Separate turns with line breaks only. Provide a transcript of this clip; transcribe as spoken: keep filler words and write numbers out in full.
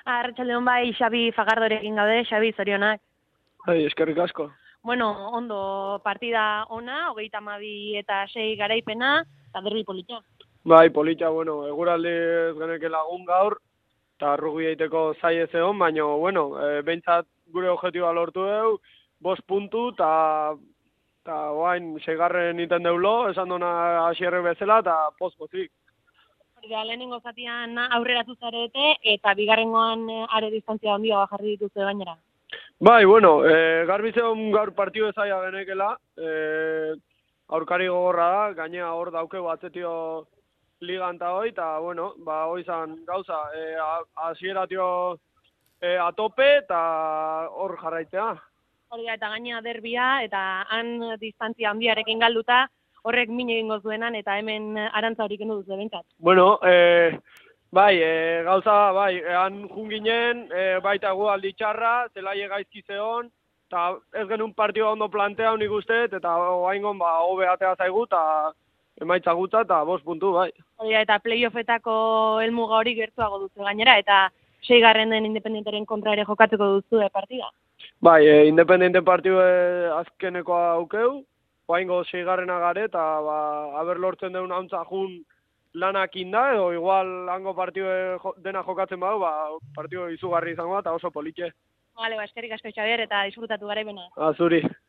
Arratsaldeon bai, Xabi Fagardorekin gaude, Xabi zorionak.
Bai, eskerrik asko.
Bueno, ondo partida ona, hogeita hamabi eta sei garaipena, eta derbi polita.
Bai, polita, bueno, eguraldi ez geneke lagun gaur, eta rugbi egiteko zai ez egon, baina, bueno, e, behintzat gure objektiba lortu dugu, bost puntu, eta eta oain, seigarren iten deulo, esan duna hasierrek bezala, eta poz-pozik.
Da, lehenengo zatian aurreratu zarete, eta bigarrengoan are distantzia handia jarri dituzte gainera.
Bai, bueno, e, garbi zeon gaur partidu ezaia genekela, e, aurkari gogorra da, gainea hor daukeu atzetio ligan eta hoi, eta, bueno, ba, hoi zan gauza, e, hasieratio e, atope eta hor jarraitzea.
Hori da, eta gainea derbia, eta han distantzia handiarekin galduta, horrek min egingo zuenan, eta hemen arantza horik kendu duzu bentsat.
Bueno, e, bai, e, gauza, bai, han junginen, e, baita gu aldi txarra, zelaie gaizki zeon, eta ez genuen partioa ondo plantea nik uste, eta oaingon, ba, hobe atea zaigu, eta emaitza gutza, eta bost puntu, bai.
Hori da, eta playoffetako helmuga hori gertuago duzu gainera, eta seigarren den Independenteren kontra ere jokatuko duzu e, partida.
Bai, e, Independenten partidu azkenekoa aukeu, oaingo seigarrena gare, eta ba, haber lortzen deun hauntza jun lanak inda, edo igual hango partidu dena jokatzen badu, ba, partidu izugarri izango da, eta oso politxe.
Bale, ba, eskerrik asko Xabier, eta disfrutatu garaipena.
Azuri.